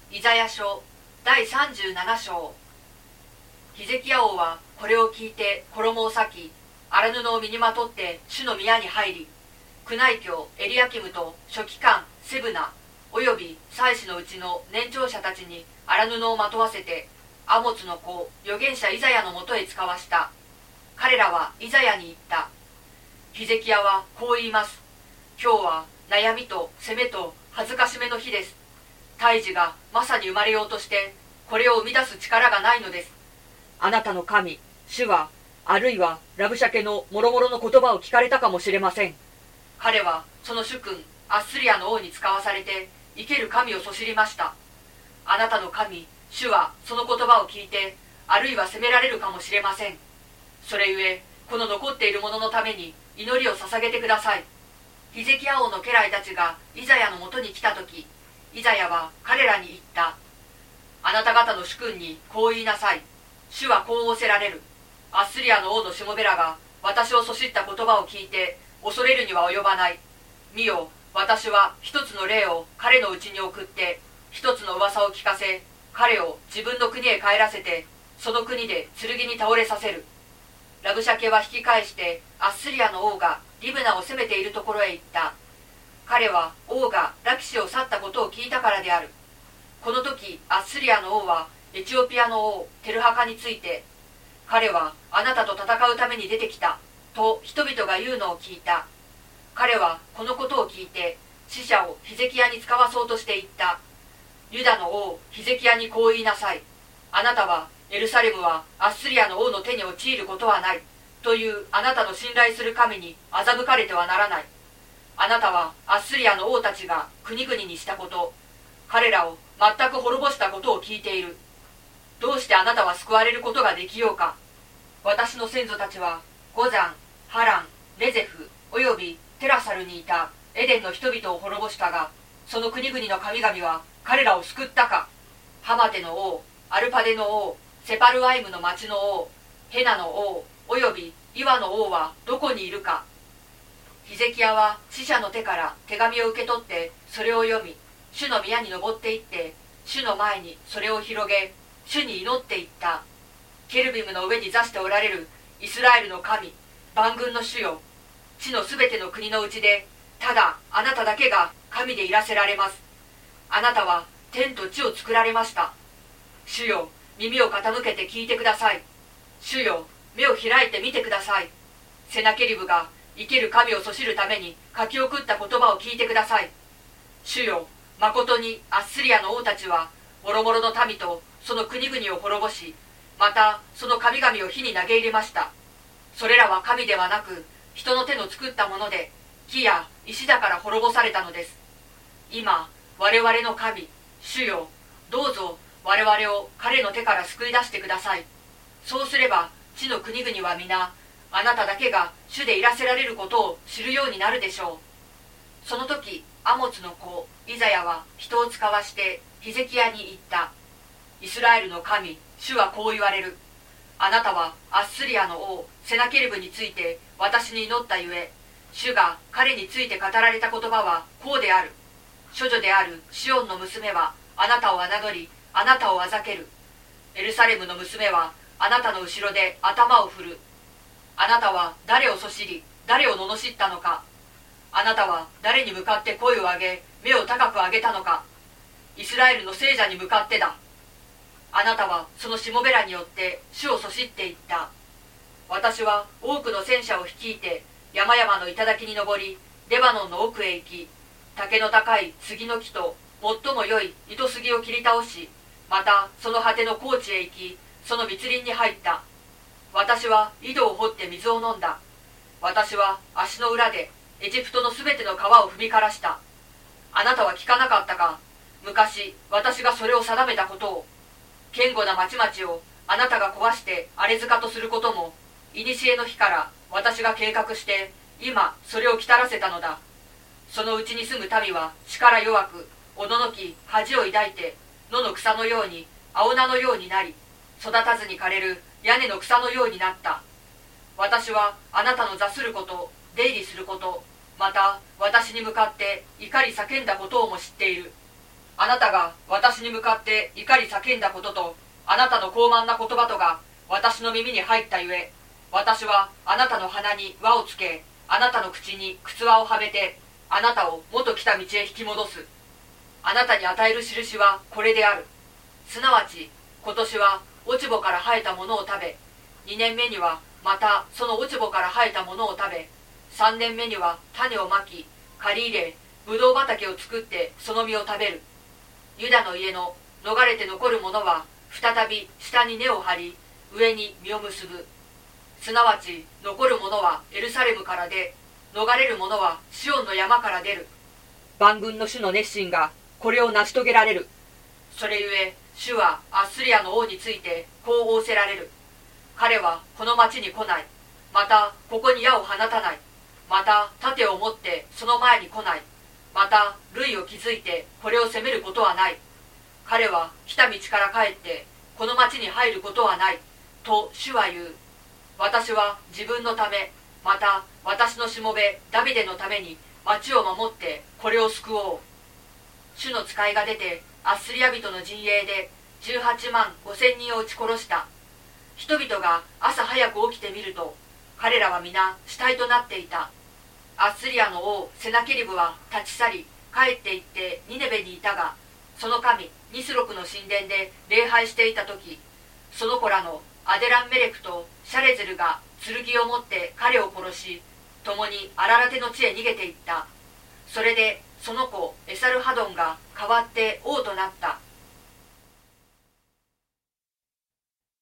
イザヤ書第37章。ヒゼキヤ王はこれを聞いて衣を裂き、荒布を身にまとって主の宮に入り、宮内卿エリアキムと書記官セブナおよび祭司のうちの年長者たちに荒布をまとわせて、アモツの子預言者イザヤのもとへ使わした。彼らはイザヤに言った。ヒゼキヤはこう言います。今日は悩みと責めと恥ずかしめの日です。胎児がまさに生まれようとしてこれを生み出す力がないのです。あなたの神主は、あるいはラブシャケのもろもろの言葉を聞かれたかもしれません。彼はその主君アッスリアの王に使わされて生ける神をそしりました。あなたの神主はその言葉を聞いて、あるいは責められるかもしれません。それゆえこの残っている者のために祈りを捧げてください。ヒゼキヤ王の家来たちがイザヤのもとに来たとき、イザヤは彼らに言った。あなた方の主君にこう言いなさい。主はこう仰せられる。アッスリアの王のしもべらが私をそしった言葉を聞いて恐れるには及ばない。見よ、私は一つの霊を彼のうちに送って、一つの噂を聞かせ、彼を自分の国へ帰らせて、その国で剣に倒れさせる。ラブシャケは引き返してアッスリアの王がリブナを攻めているところへ行った。彼は王がラキシを去ったことを聞いたからである。この時アッスリアの王はエチオピアの王テルハカについて、彼はあなたと戦うために出てきたと人々が言うのを聞いた。彼はこのことを聞いて使者をヒゼキヤに使わそうとして言った。ユダの王ヒゼキヤにこう言いなさい。あなたはエルサレムはアッスリアの王の手に陥ることはないというあなたの信頼する神に欺かれてはならない。あなたはアッスリアの王たちが国々にしたこと、彼らを全く滅ぼしたことを聞いている。どうしてあなたは救われることができようか。私の先祖たちはゴザン、ハラン、レゼフおよびテラサルにいたエデンの人々を滅ぼしたが、その国々の神々は彼らを救ったか。ハマテの王、アルパデの王、セパルワイムの町の王、ヘナの王およびイワの王はどこにいるか。ヒゼキヤは使者の手から手紙を受け取ってそれを読み、主の宮に登っていって主の前にそれを広げ、主に祈っていった。ケルビムの上に座しておられるイスラエルの神、万軍の主よ、地のすべての国のうちでただあなただけが神でいらせられます。あなたは天と地を作られました。主よ、耳を傾けて聞いてください。主よ、目を開いて見てください。セナケリブが生ける神をそしるために書き送った言葉を聞いてください。主よ、まことにアッスリアの王たちはもろもろの民とその国々を滅ぼし、またその神々を火に投げ入れました。それらは神ではなく人の手の作ったもので、木や石だから滅ぼされたのです。今我々の神主よ、どうぞ我々を彼の手から救い出してください。そうすれば地の国々は皆あなただけが主でいらせられることを知るようになるでしょう。その時アモツの子イザヤは人を使わしてヒゼキヤに言った。イスラエルの神主はこう言われる。あなたはアッスリアの王セナケリブについて私に祈ったゆえ、主が彼について語られた言葉はこうである。処女であるシオンの娘はあなたを侮りあなたをあざける。エルサレムの娘はあなたの後ろで頭を振る。あなたは誰をそしり誰を罵ったのか。あなたは誰に向かって声を上げ目を高く上げたのか。イスラエルの聖者に向かってだ。あなたはそのしもべらによって主をそしっていった。私は多くの戦車を率いて山々の頂に登り、レバノンの奥へ行き、竹の高い杉の木と最も良い糸杉を切り倒し、またその果ての高地へ行き、その密林に入った。私は井戸を掘って水を飲んだ。私は足の裏でエジプトのすべての川を踏み枯らした。あなたは聞かなかったか。昔私がそれを定めたことを。堅固な町々をあなたが壊して荒れ塚とすることも、古の日から私が計画して今それを来らせたのだ。そのうちに住む民は力弱く、おののき恥を抱いて、野の草のように青菜のようになり、育たずに枯れる屋根の草のようになった。私はあなたの座すること、出入りすること、また私に向かって怒り叫んだことをも知っている。 あなたが私に向かって怒り叫んだことと、あなたの高慢な言葉とが私の耳に入ったゆえ、私はあなたの鼻に輪をつけ、あなたの口に靴輪をはめて、あなたを元来た道へ引き戻す。あなたに与える印はこれである。すなわち、今年は落ち穂から生えたものを食べ、2年目にはまたその落ち穂から生えたものを食べ、3年目には種をまき、刈り入れ、ぶどう畑を作ってその実を食べる。ユダの家の逃れて残る者は再び下に根を張り、上に実を結ぶ。すなわち残る者はエルサレムから出、逃れる者はシオンの山から出る。万軍の主の熱心がこれを成し遂げられる。それゆえ主はアッスリアの王についてこう仰せられる。彼はこの町に来ない。またここに矢を放たない。また盾を持ってその前に来ない。また塁を築いてこれを攻めることはない。彼は来た道から帰ってこの町に入ることはない。と主は言う。私は自分のため、また私のしもべダビデのために町を守ってこれを救おう。主の使いが出てアッスリア人の陣営で18万5千人を撃ち殺した。人々が朝早く起きてみると、彼らは皆死体となっていた。アッスリアの王セナケリブは立ち去り、帰って行ってニネベにいたが、その神ニスロクの神殿で礼拝していた時、その子らのアデランメレクとシャレゼルが剣を持って彼を殺し、共にアララテの地へ逃げていった。それでその子エサルハドンが代わって王となった。